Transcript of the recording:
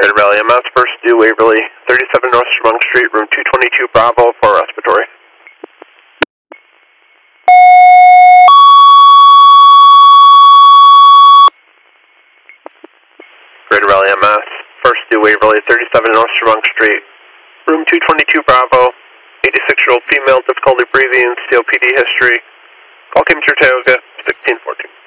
Greater Valley MS, first due Waverly, 37 North Strumung Street, room 222 Bravo for respiratory. Greater Valley MS, first due Waverly, 37 North Strumung Street, room 222 Bravo, 86-year-old female, difficulty breathing, COPD history. Call came through Tioga, 1614.